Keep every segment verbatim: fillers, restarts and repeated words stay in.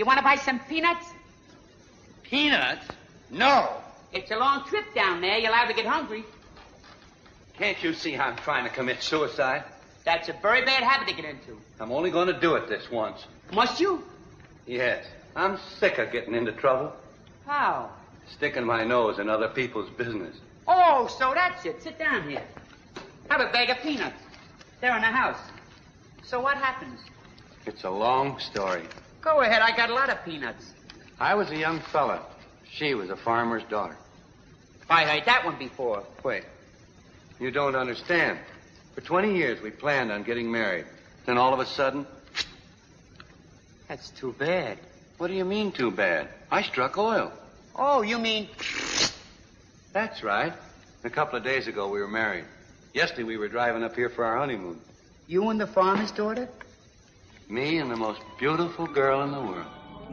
want to buy some peanuts? Peanuts? No. It's a long trip down there. You're allowed to get hungry. Can't you see I'm trying to commit suicide? That's a very bad habit to get into. I'm only going to do it this once. Must you? Yes. I'm sick of getting into trouble. How? Sticking my nose in other people's business. Oh, so that's it. Sit down here. Have a bag of peanuts. They're in the house. So what happens? It's a long story. Go ahead. I got a lot of peanuts. I was a young fella. She was a farmer's daughter. I heard that one before. Wait. You don't understand. For twenty years, we planned on getting married. Then all of a sudden... That's too bad. What do you mean, too bad? I struck oil. Oh, you mean... That's right. A couple of days ago, we were married. Yesterday, we were driving up here for our honeymoon. You and the farmer's daughter? Me and the most beautiful girl in the world.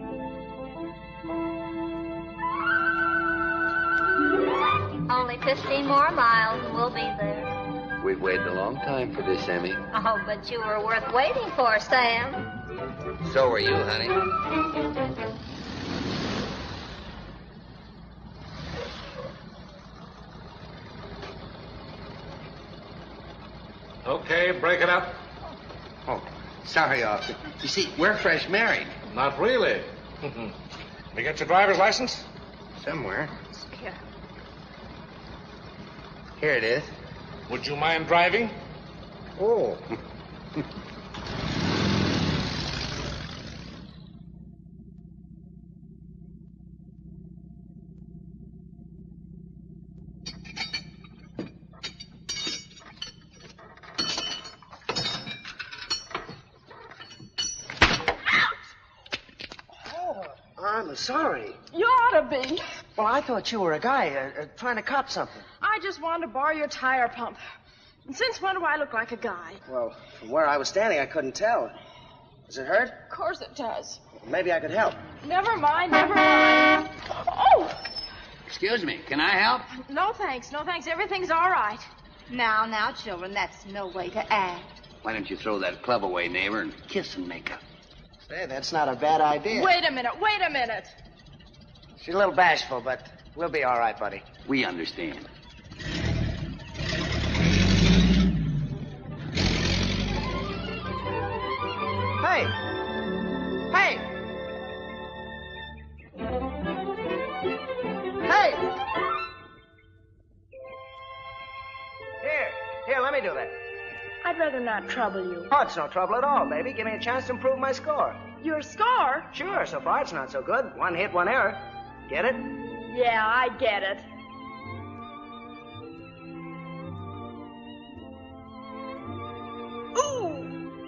Only fifteen more miles and we'll be there. We've waited a long time for this, Emmy. Oh, but you were worth waiting for, Sam. So were you, honey. Okay, break it up. Oh, sorry, officer. You see, we're fresh married. Not really. You get your driver's license? Somewhere. Here. Here it is. Would you mind driving? Oh. I'm sorry. You ought to be. Well, I thought you were a guy uh, uh, trying to cop something. I just wanted to borrow your tire pump. And since when do I look like a guy? Well, from where I was standing, I couldn't tell. Does it hurt? Of course it does. Maybe I could help. Never mind, never mind. Oh! Excuse me, can I help? No thanks, no thanks. Everything's all right. Now, now, children, that's no way to act. Why don't you throw that club away, neighbor, and kiss and make up? Say, that's not a bad idea. Wait a minute, wait a minute. She's a little bashful, but we'll be all right, buddy. We understand. Hey! Hey! Hey! Here, here, let me do that. I'd rather not trouble you. Oh, it's no trouble at all, baby. Give me a chance to improve my score. Your score? Sure, so far it's not so good. One hit, one error. Get it? Yeah, I get it. Ooh!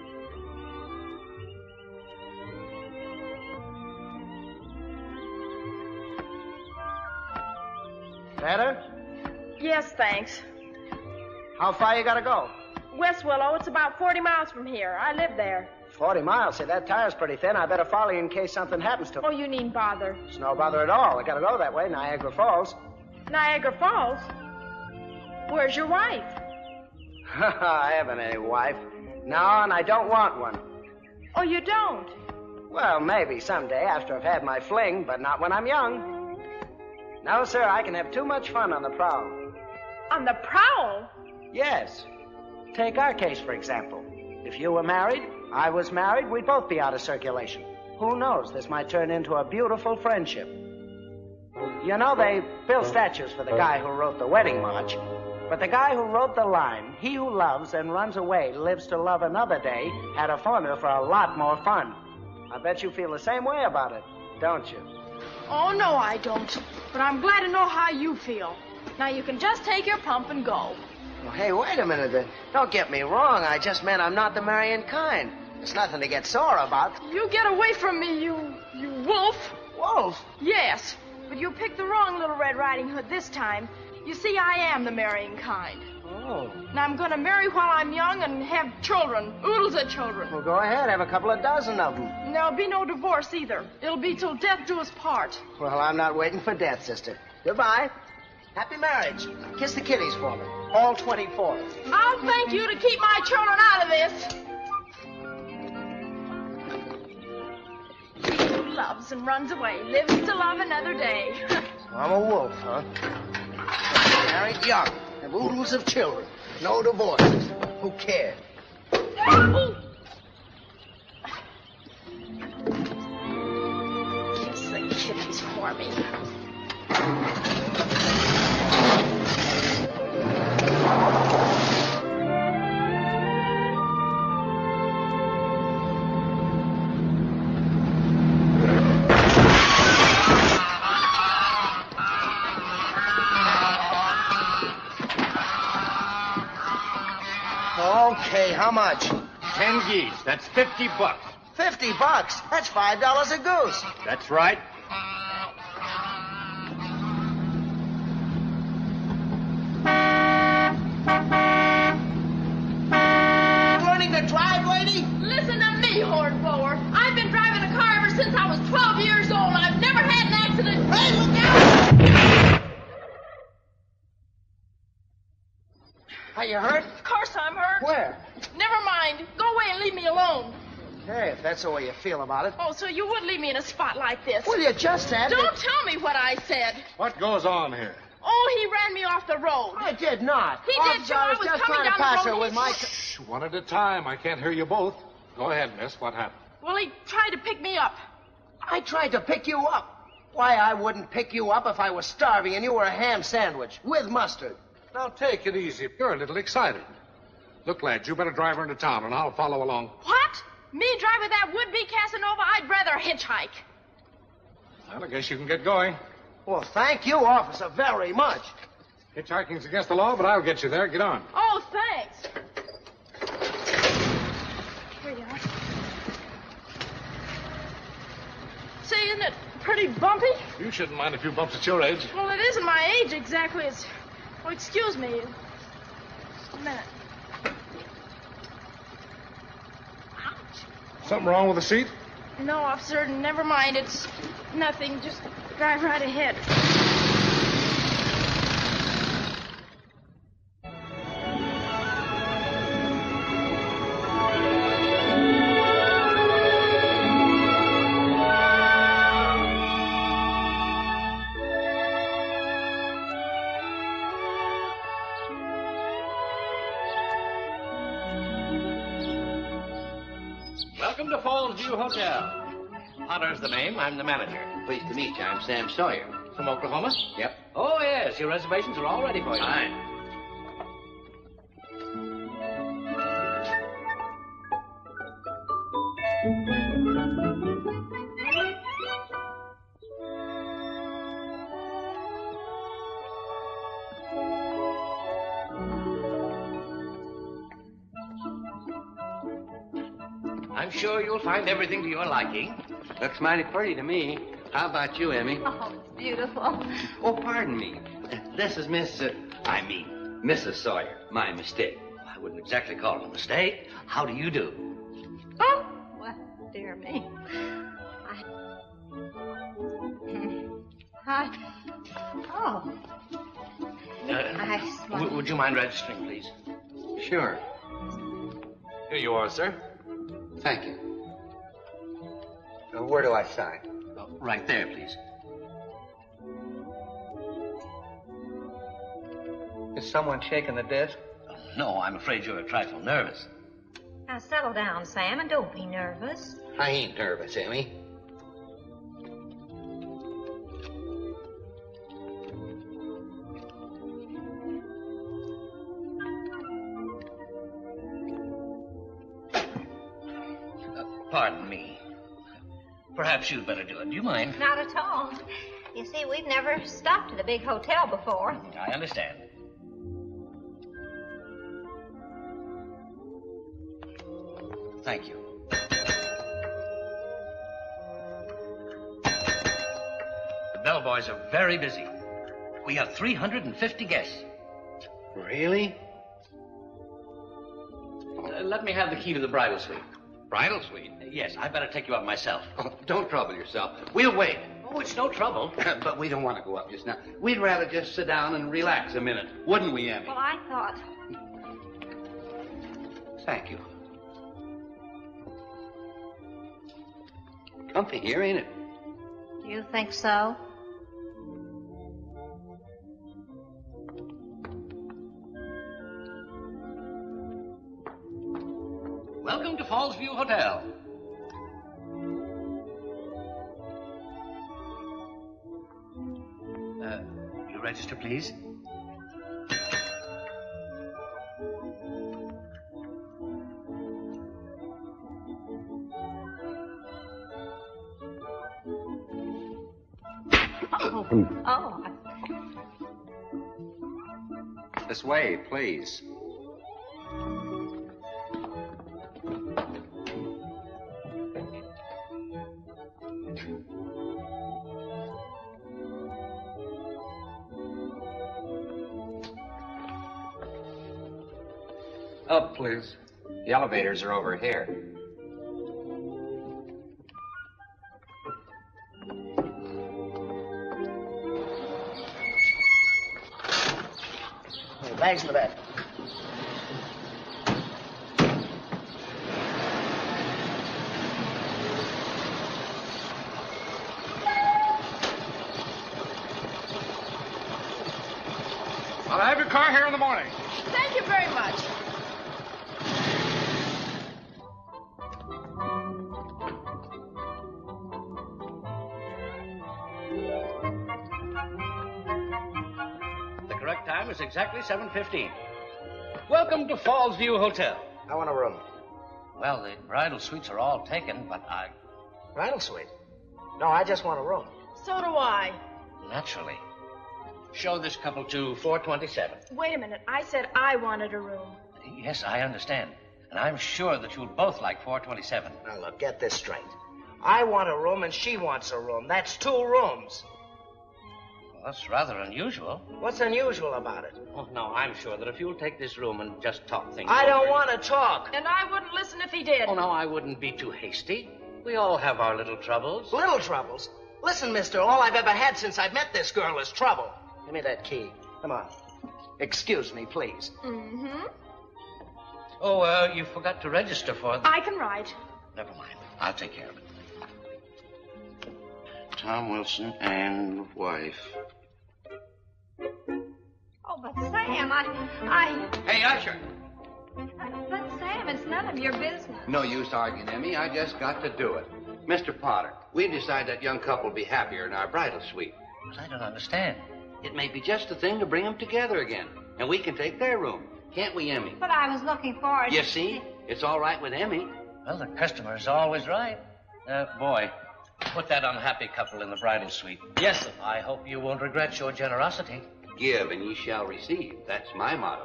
Better? Yes, thanks. How far you gotta go? West Willow, it's about forty miles from here. I live there. Forty miles. Say, that tire's pretty thin. I better follow you in case something happens to me. Oh, you needn't bother. It's no bother at all. I gotta go that way, Niagara Falls. Niagara Falls? Where's your wife? I haven't any wife. No, and I don't want one. Oh, you don't? Well, maybe someday after I've had my fling, but not when I'm young. No, sir, I can have too much fun on the prowl. On the prowl? Yes. Take our case, for example. If you were married, I was married, we'd both be out of circulation. Who knows? This might turn into a beautiful friendship. You know, they built statues for the guy who wrote the wedding march. But the guy who wrote the line, he who loves and runs away lives to love another day, had a formula for a lot more fun. I bet you feel the same way about it, don't you? Oh, no, I don't. But I'm glad to know how you feel. Now, you can just take your pump and go. Well, hey, wait a minute. Uh, Don't get me wrong. I just meant I'm not the marrying kind. There's nothing to get sore about. You get away from me, you... you wolf. Wolf? Yes, but you picked the wrong Little Red Riding Hood this time. You see, I am the marrying kind. Oh. Now, I'm going to marry while I'm young and have children, oodles of children. Well, go ahead. Have a couple of dozen of them. And there'll be no divorce either. It'll be till death do us part. Well, I'm not waiting for death, sister. Goodbye. Happy marriage. Kiss the kiddies for me. All twenty-four. I'll thank you to keep my children out of this. loves and runs away, lives to love another day. I'm a wolf, huh? Married young, have oodles of children, no divorces. Who cares? Kiss the kittens for me. Okay, how much? Ten geese. That's fifty bucks. Fifty bucks. That's five dollars a goose. That's right. Learning to drive, lady? Listen to me, hornblower. I've been driving a car ever since I was twelve years old. I've never had an accident. Hey, look out! Are you hurt? Of course I'm hurt. Where? Never mind. Go away and leave me alone. Hey, if that's the way you feel about it. Oh, so you would leave me in a spot like this? Well, you just had Don't to... tell me what I said. What goes on here? Oh, he ran me off the road. I did not. He did, too. I was just coming trying to down the pass road. her with He- my... Shh, one at a time. I can't hear you both. Go ahead, miss. What happened? Well, he tried to pick me up. I tried to pick you up. Why, I wouldn't pick you up if I was starving and you were a ham sandwich with mustard. Now, take it easy. You're a little excited. Look, lad, you better drive her into town, and I'll follow along. What? Me drive with that would-be Casanova? I'd rather hitchhike. Well, I guess you can get going. Well, thank you, officer, very much. Hitchhiking's against the law, but I'll get you there. Get on. Oh, thanks. Here you are. Say, isn't it pretty bumpy? You shouldn't mind a few bumps at your age. Well, it isn't my age exactly. It's... Oh, excuse me. A minute. Something wrong with the seat? No, officer, never mind. It's nothing. Just drive right ahead. Welcome to Falls View Hotel. Potter's the name. I'm the manager. Pleased to meet you. I'm Sam Sawyer. From Oklahoma? Yep. Oh, yes. Your reservations are all ready for you. Fine. I'm sure you'll find everything to your liking. Looks mighty pretty to me. How about you, Emmy? Oh, it's beautiful. Oh, pardon me. This is Miss, uh, I mean, Missus Sawyer. My mistake. I wouldn't exactly call it a mistake. How do you do? Oh, well, dear me. I... I... Oh. Uh, I... w- would you mind registering, please? Sure. Here you are, sir. Thank you. Uh, where do I sign? Oh, right there, please. Is someone shaking the desk? Oh, no, I'm afraid you're a trifle nervous. Now, settle down, Sam, and don't be nervous. I ain't nervous, Emmy. Pardon me. Perhaps you'd better do it. Do you mind? Not at all. You see, we've never stopped at a big hotel before. I understand. Thank you. The bellboys are very busy. We have three hundred fifty guests. Really? Uh, let me have the key to the bridal suite. Bridal suite? Yes, I better take you up myself. Oh, don't trouble yourself. We'll wait. Oh, it's no trouble. But we don't want to go up just now. We'd rather just sit down and relax a minute. Wouldn't we, Emmy? Well, I thought... Thank you. Comfy here, ain't it? You think so? Welcome to Fallsview Hotel. Uh, you register, please? Oh, oh. This way, please. Up, please. The elevators are over here. Hey, bags in the back. I'll have your car here in the morning. Thank you very much. The correct time is exactly seven fifteen. Welcome to Fallsview Hotel. I want a room. Well, the bridal suites are all taken, but I... Bridal suite? No, I just want a room. So do I. Naturally. Show this couple to four twenty-seven. Wait a minute. I said I wanted a room. Yes, I understand. And I'm sure that you'll both like four twenty-seven. Now, look, get this straight. I want a room and she wants a room. That's two rooms. Well, that's rather unusual. What's unusual about it? Oh, no, I'm sure that if you'll take this room and just talk things I over- don't want to talk. And I wouldn't listen if he did. Oh, no, I wouldn't be too hasty. We all have our little troubles. Little troubles? Listen, mister, all I've ever had since I met this girl is trouble. Give me that key. Come on. Excuse me, please. Mm-hmm. Oh, uh, you forgot to register for the... I can write. Never mind. I'll take care of it. Tom Wilson and wife. Oh, but Sam, I, I, Hey, Usher. but Sam, it's none of your business. No use arguing, Emmy. I just got to do it. Mister Potter, we decided that young couple will be happier in our bridal suite. But I don't understand. It may be just the thing to bring them together again. And we can take their room. Can't we, Emmy? But I was looking forward. You see? It's all right with Emmy. Well, the customer is always right. Uh, boy, put that unhappy couple in the bridal suite. Yes, sir. I hope you won't regret your generosity. Give and ye shall receive. That's my motto.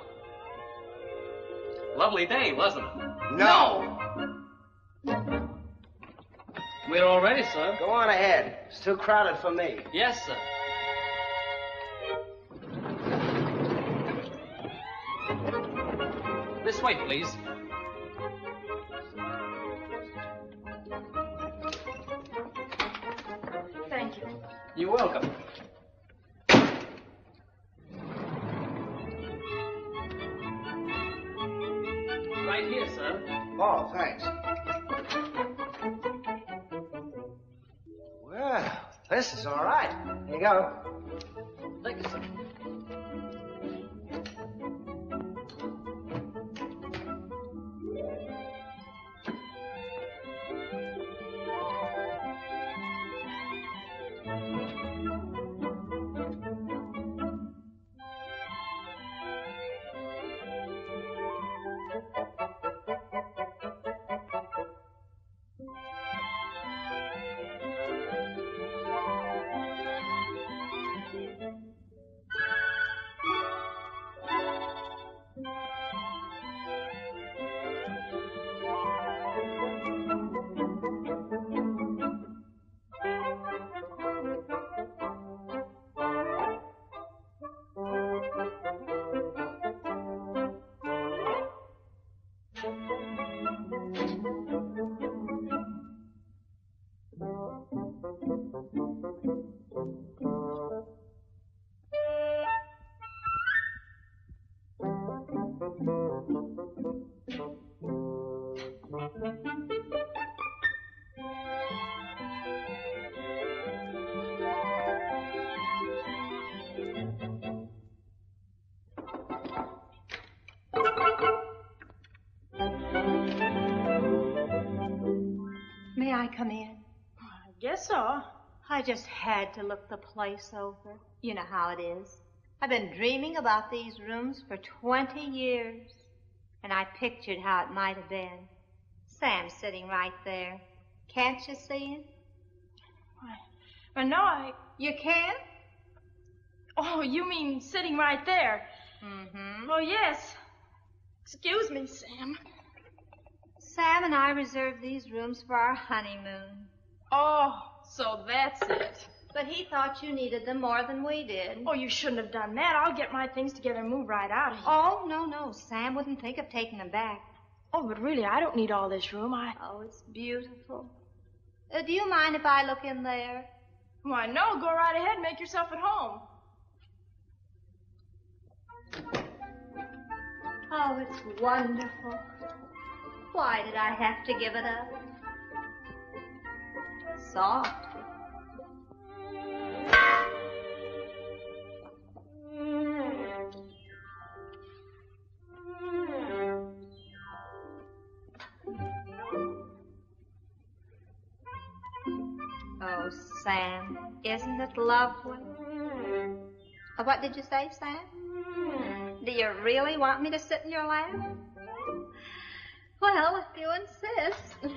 Lovely day, wasn't it? No! We're all ready, sir. Go on ahead. It's too crowded for me. Yes, sir. This way, please. Thank you. You're welcome. Right here, sir. Oh, thanks. Well, this is all right. Here you go. Thank you, sir. come in? I guess so. I just had to look the place over. You know how it is. I've been dreaming about these rooms for twenty years. And I pictured how it might have been. Sam's sitting right there. Can't you see him? I, I know I... You can? Oh, you mean sitting right there? Mm-hmm. Oh, yes. Excuse me, Sam. Sam and I reserved these rooms for our honeymoon. Oh, so that's it. But he thought you needed them more than we did. Oh, you shouldn't have done that. I'll get my things together and move right out of here. Oh, no, no. Sam wouldn't think of taking them back. Oh, but really, I don't need all this room. I... Oh, it's beautiful. Uh, do you mind if I look in there? Why, no. Go right ahead and make yourself at home. Oh, it's wonderful. Why did I have to give it up? Soft. Oh, Sam, isn't it lovely? Uh, What did you say, Sam? Do you really want me to sit in your lap? Well, if you insist.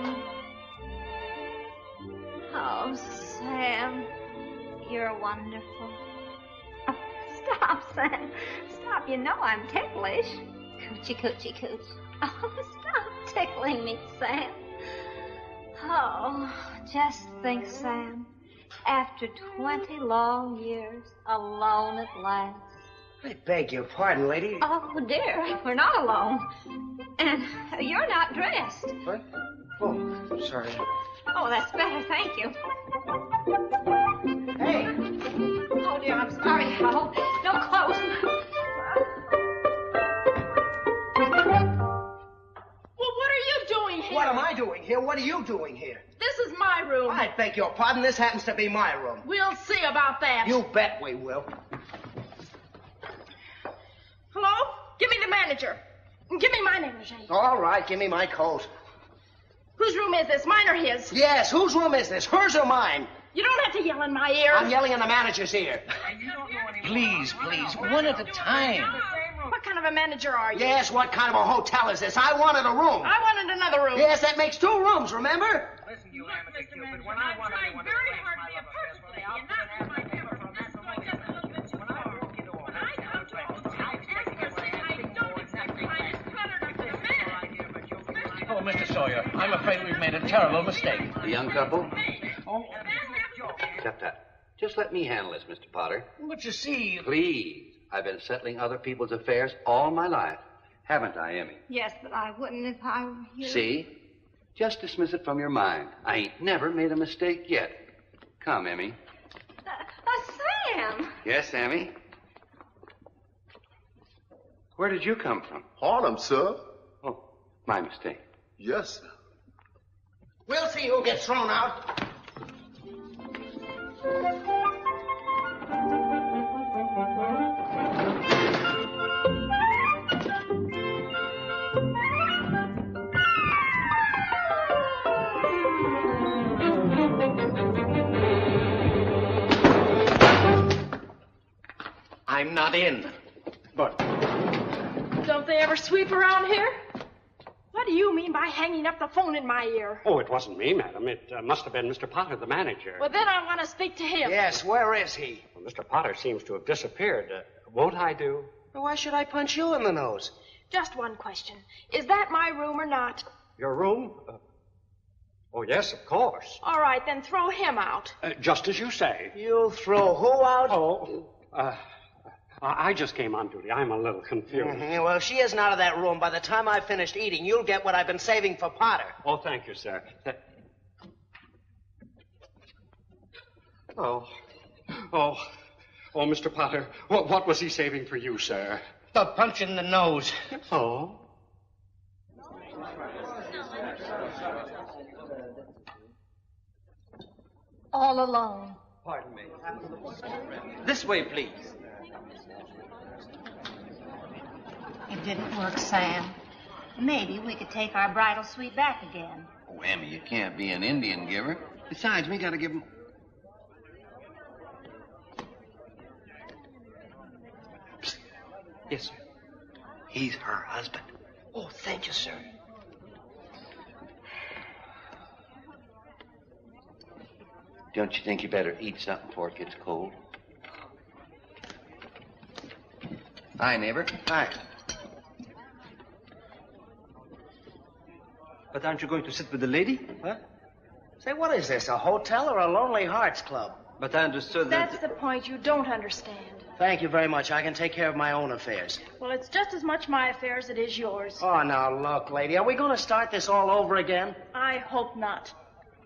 Oh, Sam, you're wonderful. Oh, stop, Sam. Stop. You know I'm ticklish. Coochie, coochie, cooch. Oh, stop tickling me, Sam. Oh, just think, Sam. After twenty long years, alone at last. I beg your pardon, lady. Oh, dear, we're not alone. And you're not dressed. What? Oh, sorry. Oh, that's better, thank you. Hey! Oh, dear, I'm sorry, Hal. No clothes. Well, what are you doing here? What am I doing here? What are you doing here? This is my room. I beg your pardon. This happens to be my room. We'll see about that. You bet we will. Hello? Give me the manager. Give me my negligee. All right, give me my coat. Whose room is this, mine or his? Yes, whose room is this? Hers or mine? You don't have to yell in my ear. I'm yelling in the manager's ear. Please, please, one at a time. What kind of a manager are you? Yes, what kind of a hotel is this? I wanted a room. I wanted another room. Yes, that makes two rooms, remember? Listen, you amateur Cupid, when I want anyone to very hard to be a perfect lady, and not my temper from this point. When I walk into a Oh, Mister Sawyer, I'm afraid we've made a terrible mistake. The young couple? Oh. Except that. Just let me handle this, Mister Potter. But you see... Please. I've been settling other people's affairs all my life. Haven't I, Emmy? Yes, but I wouldn't if I were you. See? Just dismiss it from your mind. I ain't never made a mistake yet. Come, Emmy. Uh, uh, Sam! Yes, Emmy? Where did you come from? Harlem, sir. Oh, my mistake. Yes, sir. We'll see who gets thrown out. I'm not in. But Don't they ever sweep around here? What do you mean by hanging up the phone in my ear? Oh, it wasn't me, madam. It uh, must have been Mister Potter, the manager. Well, then I want to speak to him. yes, where is he? Well, Mister Potter seems to have disappeared. Uh, won't I do? Why should I punch you in the nose? Just one question. Is that my room or not? Your room? Uh, oh, yes, of course. All right, then throw him out. Uh, just as you say. You'll throw who out? Oh, uh, I I just came on duty. I'm a little confused. Mhm. Well, if she isn't out of that room, by the time I've finished eating, you'll get what I've been saving for Potter. Oh, thank you, sir. Th- Oh, oh, oh, Mister Potter, what, what was he saving for you, sir? The punch in the nose. Oh? All alone. Pardon me. This way, please. It didn't work, Sam. Maybe we could take our bridal suite back again. Oh, Emmy, you can't be an Indian giver. Besides, we gotta give him... Psst. Yes, sir. He's her husband. Oh, thank you, sir. Don't you think you better eat something before it gets cold? Hi, neighbor. Hi. But aren't you going to sit with the lady? What? Say, what is this, a hotel or a Lonely Hearts Club? But I understood that... That's the point you don't understand. Thank you very much. I can take care of my own affairs. Well, it's just as much my affair as it is yours. Oh, now, look, lady, are we going to start this all over again? I hope not.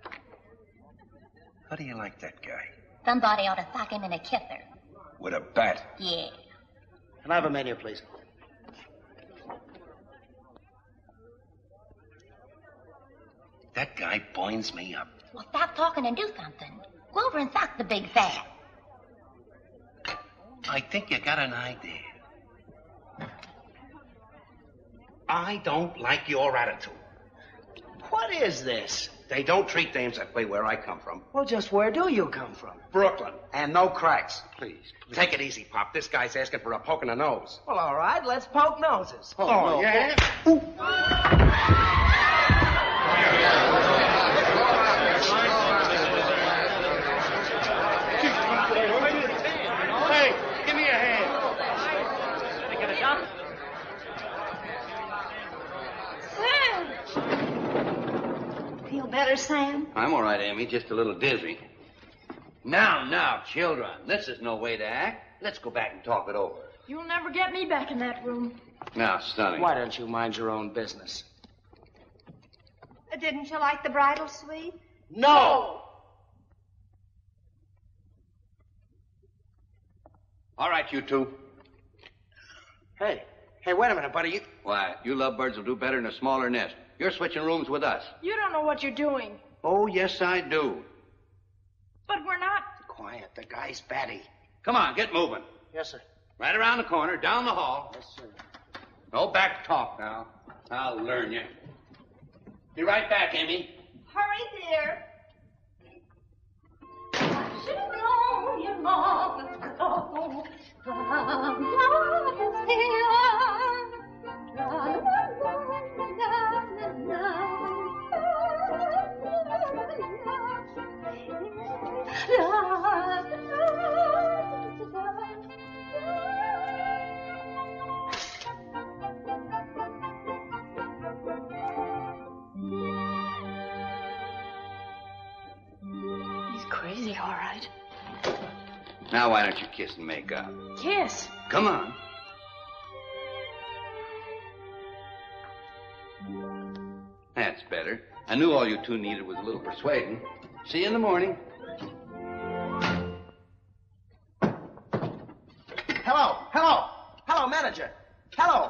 How do you like that guy? Somebody ought to sock him in a kisser. With a bat. Yeah. Can I have a menu, please? That guy binds me up. Well, stop talking and do something. Go over and sock the big fat. I think you got an idea. I don't like your attitude. What is this? They don't treat dames that way where I come from. Well, just where do you come from? Brooklyn. And no cracks. Please, take it easy, Pop. This guy's asking for a poke in the nose. Well, all right, let's poke noses. Oh, no. Yeah? Hey, give me a hand. Can I get a doctor? Sam! Feel better, Sam? I'm all right, Amy. Just a little dizzy. Now, now, children. This is no way to act. Let's go back and talk it over. You'll never get me back in that room. Now, Sonny. Why don't you mind your own business? Uh, Didn't you like the bridal suite? No! All right, you two. Hey, hey, wait a minute, buddy. You... Why, you lovebirds will do better in a smaller nest. You're switching rooms with us. You don't know what you're doing. Oh, yes, I do. But we're not. Quiet, the guy's batty. Come on, get moving. Yes, sir. Right around the corner, down the hall. Yes, sir. No back talk now. I'll learn you. Be right back, Amy. Hurry, dear. He's crazy, all right. Now, why don't you kiss and make up? Kiss. Come on. That's better. I knew all you two needed was a little persuading. See you in the morning. Hello, hello, hello, manager. Hello.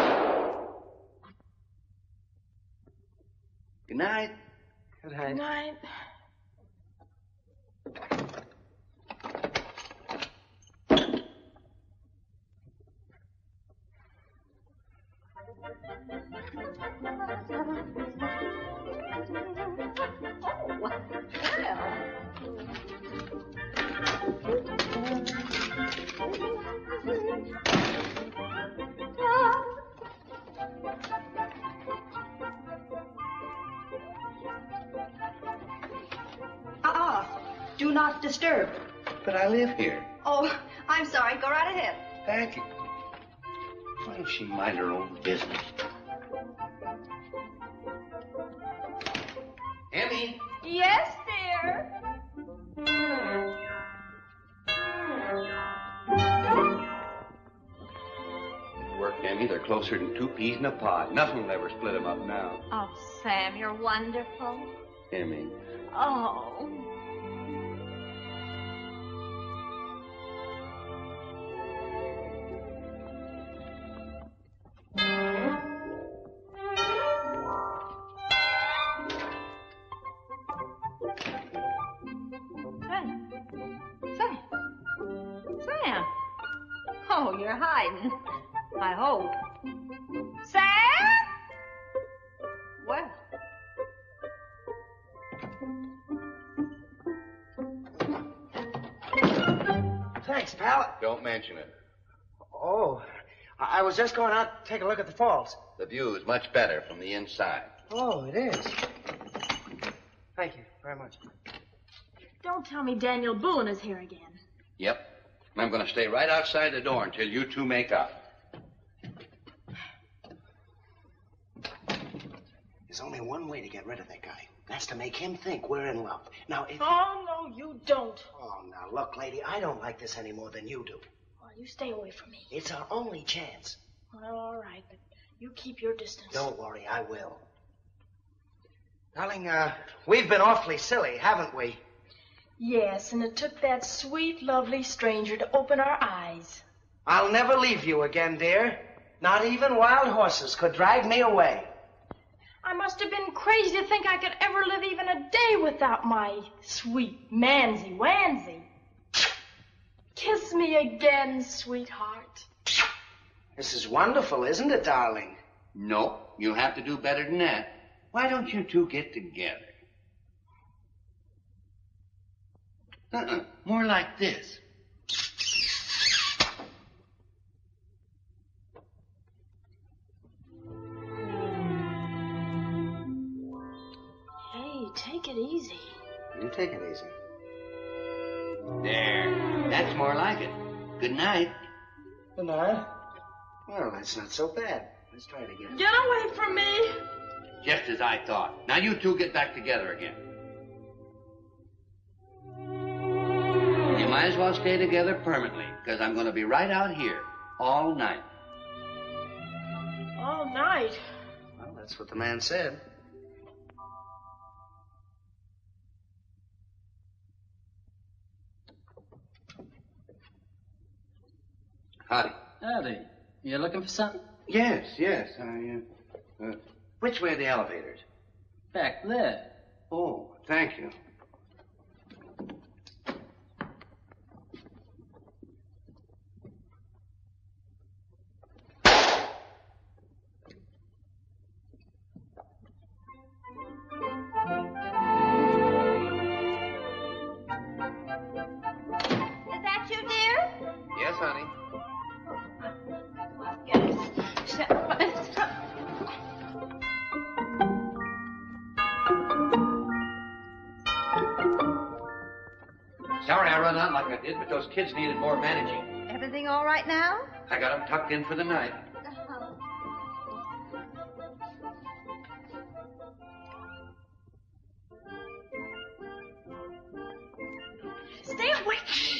Good night. Good night. Good night. Uh-uh. Do not disturb. But I live here. Oh, I'm sorry. Go right ahead. Thank you. Why don't she mind her own business? Emmy. Yes, dear. Work, Emmy. They're closer than two peas in a pod. Nothing will ever split them up now. Oh, Sam, you're wonderful. Emmy. Oh. Sam. Sam. Sam. Oh, you're hiding. I hope. Sam? Well, Thanks, pal. Don't mention it. Oh, I I was just going out to take a look at the falls. The view is much better from the inside. Oh, it is. Thank you very much. Don't tell me Daniel Bullen is here again. Yep. And I'm going to stay right outside the door until you two make up. There's only one way to get rid of that guy. That's to make him think we're in love. Now, if... Oh, no, you don't. Oh, now, look, lady, I don't like this any more than you do. Well, you stay away from me. It's our only chance. Well, all right, but you keep your distance. Don't worry, I will. Darling, uh, we've been awfully silly, haven't we? Yes, and it took that sweet, lovely stranger to open our eyes. I'll never leave you again, dear. Not even wild horses could drag me away. I must have been crazy to think I could ever live even a day without my sweet Mansy Wansy. Kiss me again, sweetheart. This is wonderful, isn't it, darling? No, you'll have to do better than that. Why don't you two get together? Uh-uh, more like this. Hey, take it easy. You take it easy. There. That's more like it. Good night. Good night. Well, that's not so bad. Let's try it again. Get away from me. Just as I thought. Now you two get back together again. You might as well stay together permanently, because I'm going to be right out here all night. All night? Well, that's what the man said. Howdy. Howdy. You looking for something? Yes, yes. I, uh, uh, which way are the elevators? Back there. Oh, thank you. Is that you, dear? Yes, honey. Sorry I run out like I did, but those kids needed more managing. Everything all right now? I got them tucked in for the night. Stay away.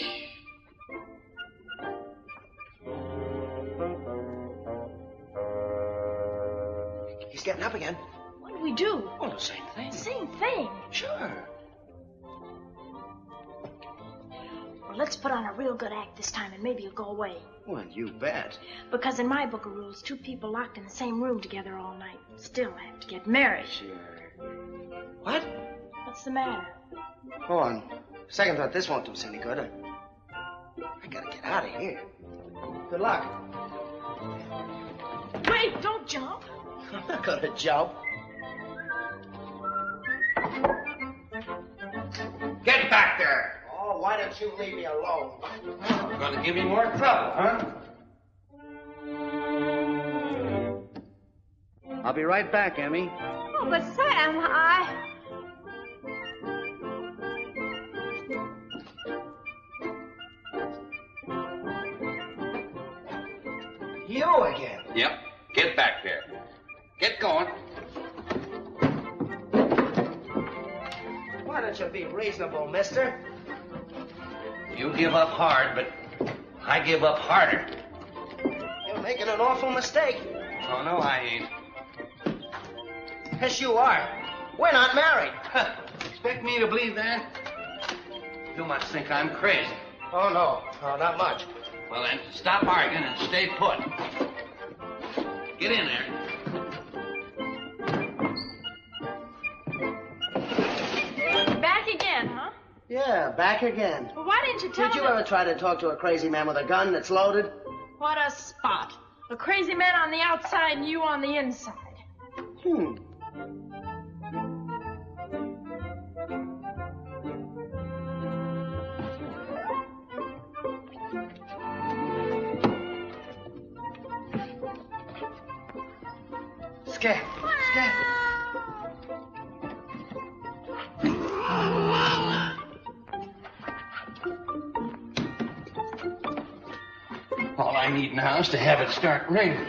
He's getting up again. What do we do? Well, the same thing. Same thing. Sure. Well, let's put on a real good act this time, and maybe you'll go away. Well, you bet. Because in my book of rules, two people locked in the same room together all night still have to get married. Sure. What? What's the matter? Go on. Second thought, this won't do us any good. I, I gotta get out of here. Good luck. Wait, don't jump. I'm not gonna jump. Get back there! Oh, why don't you leave me alone? You're going to give me more trouble, huh? I'll be right back, Emmy. Oh, but Sam, I... You again? Yep. Get back there. Get going. Why don't you be reasonable, mister? You give up hard, but I give up harder. You're making an awful mistake. Oh, no, I ain't. Yes, you are. We're not married. Expect me to believe that? You must think I'm crazy. Oh, no. No, not much. Well, then, stop arguing and stay put. Get in there. Back again, huh? Yeah, back again. Well, why didn't you tell Did you me? ever try to talk to a crazy man with a gun that's loaded? What a spot. A crazy man on the outside and you on the inside. Hmm. Scat. Scat. All I need now is to have it start raining.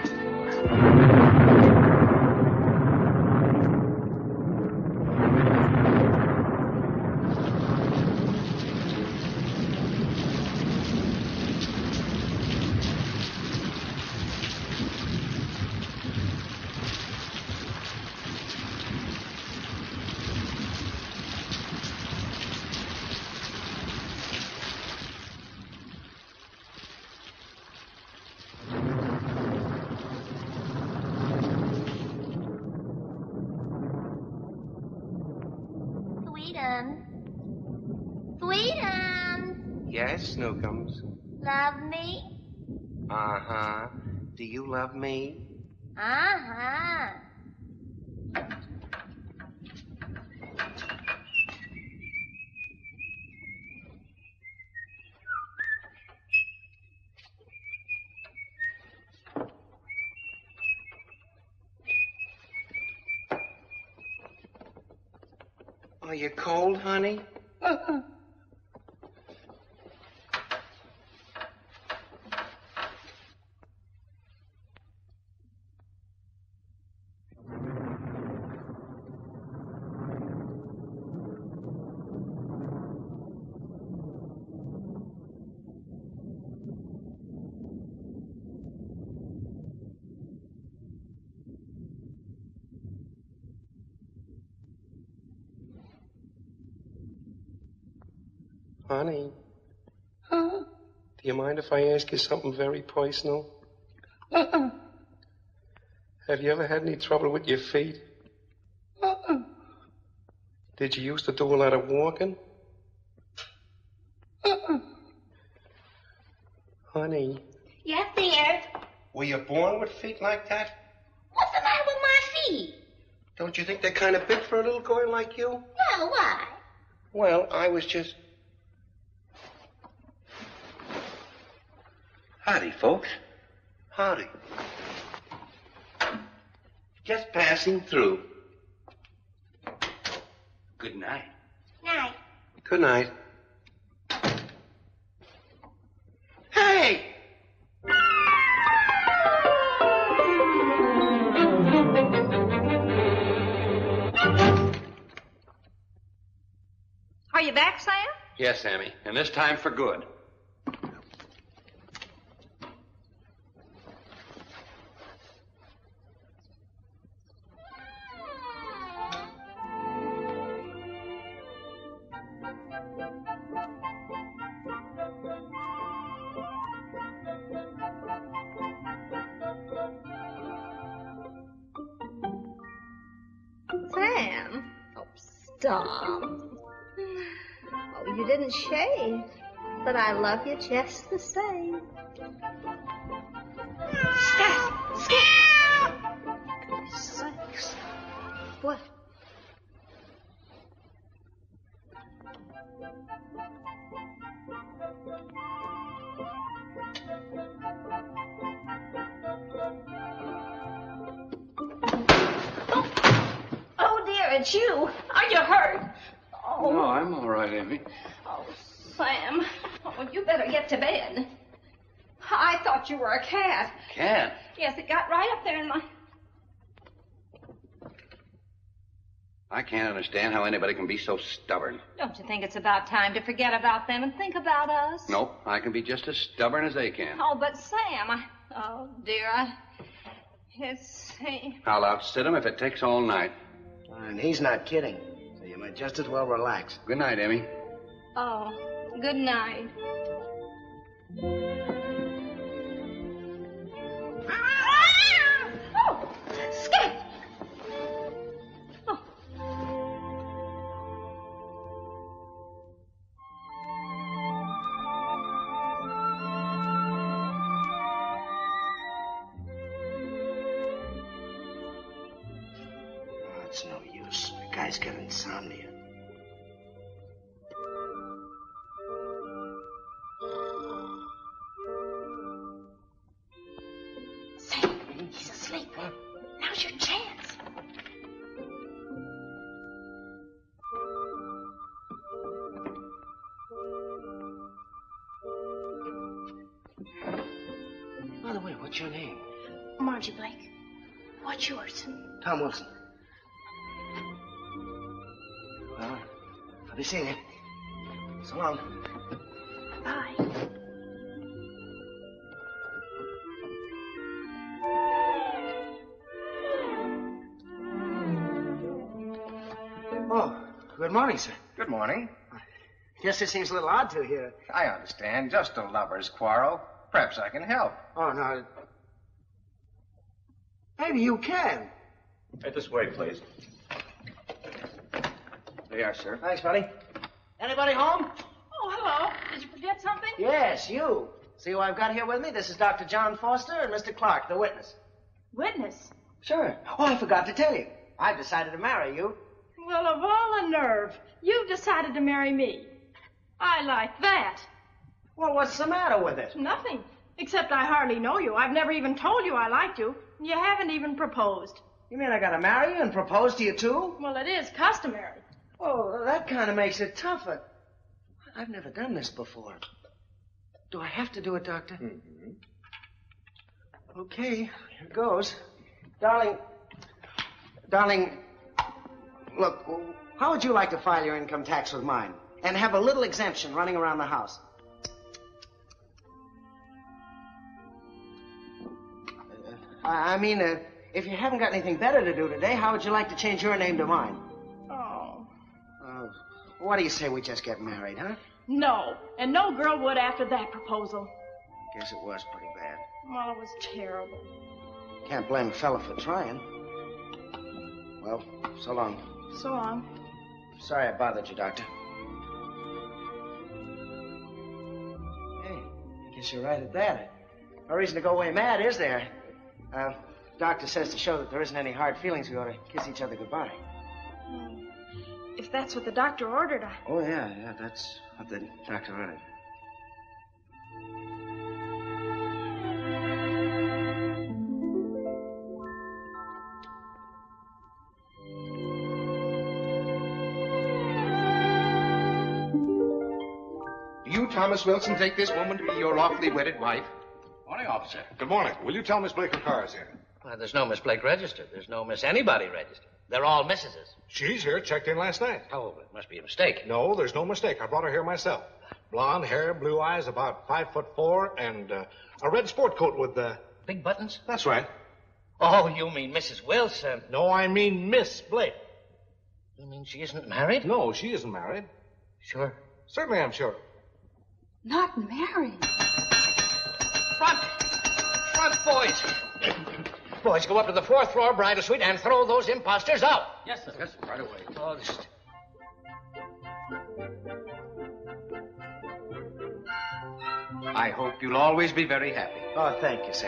Sweetums. Sweetums. Yes, Snookums. Love me? Uh-huh. Do you love me? Uh-huh. Are you cold, honey? Uh-uh. Honey, Huh? do you mind if I ask you something very personal? Uh-uh. Have you ever had any trouble with your feet? Uh-uh. Did you used to do a lot of walking? Uh-uh. Honey, Yes, dear. were you born with feet like that? What's the matter with my feet? Don't you think they're kind of big for a little girl like you? No, why? Well, I was just... Howdy, folks. Howdy. Just passing through. Good night. Night. Good night. Hey! Are you back, Sam? Yes, Sammy, and this time for good. Sam? Oh, stop. Oh, you didn't shave. But I love you just the same. Stop! Stop! Goodness sakes. What? Oh, dear, it's you. Are you hurt? Oh, No, I'm all right, Amy. oh, Sam. Oh, you better get to bed. I thought you were a cat. Cat? Yes, it got right up there in my... I can't understand how anybody can be so stubborn. Don't you think it's about time to forget about them and think about us? Nope, I can be just as stubborn as they can. Oh, but Sam, I... Oh, dear, I... It's... I'll outsit them if it takes all night. And he's not kidding. So you might just as well relax. Good night, Amy. Oh, good night. Oh, Skip! Oh, it's no use. The guy's got insomnia. Sam, he's asleep. Now's your chance. By the way, what's your name? Margie Blake. What's yours? Tom Wilson. Well, I'll be seeing you. So long. Bye. Oh, good morning, sir. Good morning. Guess this seems a little odd to hear. I understand. Just a lover's quarrel. Perhaps I can help. Oh, no. Maybe you can. Right this way, please. There you are, sir. Thanks, buddy. Anybody home? Oh, hello. Did you forget something? Yes, you. See who I've got here with me? This is Doctor John Foster and Mister Clark, the witness. Witness? Sure. Oh, I forgot to tell you. I've decided to marry you. Well, of all the nerve, you've decided to marry me. I like that. Well, what's the matter with it? Nothing. Except I hardly know you. I've never even told you I liked you. You haven't even proposed. You mean I gotta marry you and propose to you, too? Well, it is customary. Oh, that kind of makes it tougher. I've never done this before. Do I have to do it, Doctor? Mm-hmm. Okay, here goes. Darling, darling, look, how would you like to file your income tax with mine? And have a little exemption running around the house? Uh, I mean, uh, if you haven't got anything better to do today, how would you like to change your name to mine? Oh. Uh, what do you say we just get married, huh? No. And no girl would after that proposal. Guess it was pretty bad. Well, it was terrible. Can't blame a fella for trying. Well, so long. So long. Sorry I bothered you, Doctor. Hey, I guess you're right at that. No reason to go away mad, is there? Uh, doctor says to show that there isn't any hard feelings, we ought to kiss each other goodbye. Hmm. If that's what the doctor ordered, I... Oh, yeah, yeah, that's what the doctor ordered. You, Thomas Wilson, take this woman to be your lawfully wedded wife? Morning, officer. Good morning. Will you tell Miss Blake her car is here? Well, there's no Miss Blake registered. There's no Miss anybody registered. They're all missuses. She's here, checked in last night. Oh, it must be a mistake. No, there's no mistake. I brought her here myself. Blonde hair, blue eyes, about five foot four, and uh, a red sport coat with uh... big buttons? That's right. Oh, you mean Missus Wilson? No, I mean Miss Blake. You mean she isn't married? No, she isn't married. Sure? Certainly, I'm sure. Not married. Front! Front, boys! Boys, go up to the fourth floor bridal suite and throw those imposters out. Yes, sir. Yes, right away. Oh, just... I hope you'll always be very happy. Oh, thank you, sir.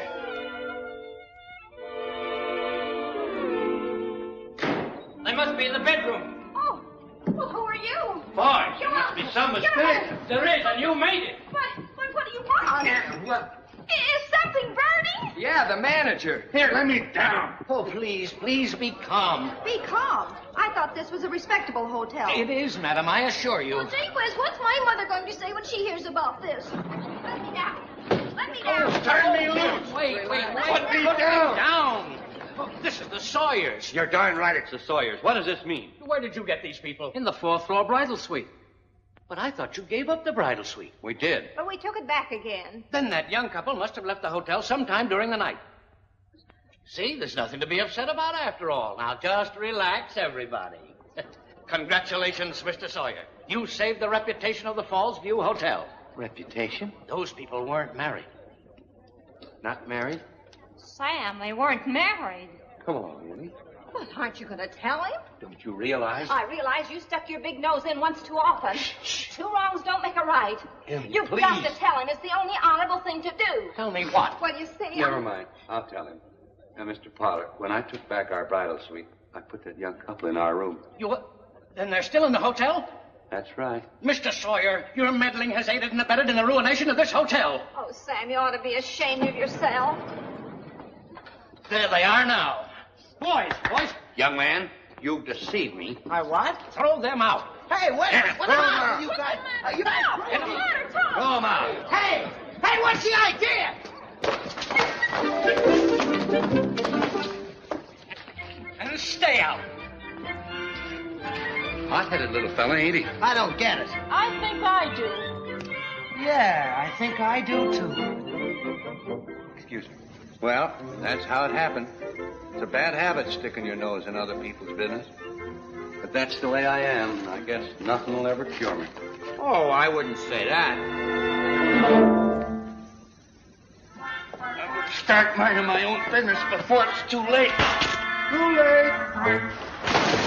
They must be in the bedroom. Oh, well, who are you? Boys, there must be some mistake. There is, and you made it. What? What, what do you want? What? Is something burning? Yeah, the manager. Here, let me down. Oh, please, please be calm. Be calm. I thought this was a respectable hotel. It is, madam, I assure you. Well, gee whiz, what's my mother going to say when she hears about this? Let me down. Let me down. Turn me loose. Wait, wait, wait. Put me down. Down. Oh, this is the Sawyers. You're darn right it's the Sawyers. What does this mean? Where did you get these people? In the fourth floor bridal suite. But I thought you gave up the bridal suite. We did. But we took it back again. Then that young couple must have left the hotel sometime during the night. See, there's nothing to be upset about after all. Now, just relax, everybody. Congratulations, Mister Sawyer. You saved the reputation of the Falls View Hotel. Reputation? Those people weren't married. Not married? Sam, they weren't married. Come on, Willie. Well, aren't you going to tell him? Don't you realize? I realize you stuck your big nose in once too often. Two wrongs don't make a right. Emily, You've please. got to tell him. It's the only honorable thing to do. Tell me what? What do you say? Never mind. I'll tell him. Now, Mister Potter, when I took back our bridal suite, I put that young couple in our room. You... Then they're still in the hotel? That's right. Mister Sawyer, your meddling has aided and abetted in the ruination of this hotel. Oh, Sam, you ought to be ashamed of yourself. There they are now. Boys, boys. Young man, you've deceived me. I what? Throw them out. Hey, wait! Yeah, What throw 'em the out. you guys? Are you Get 'em. Throw them out. Hey! Hey, what's the idea? Hot-headed little fella, ain't he? I don't get it. I think I do. Yeah, I think I do too. Excuse me. Well, that's how it happened. It's a bad habit sticking your nose in other people's business. But that's the way I am. I guess nothing will ever cure me. Oh, I wouldn't say that. I would start minding my own business before it's too late. Too late.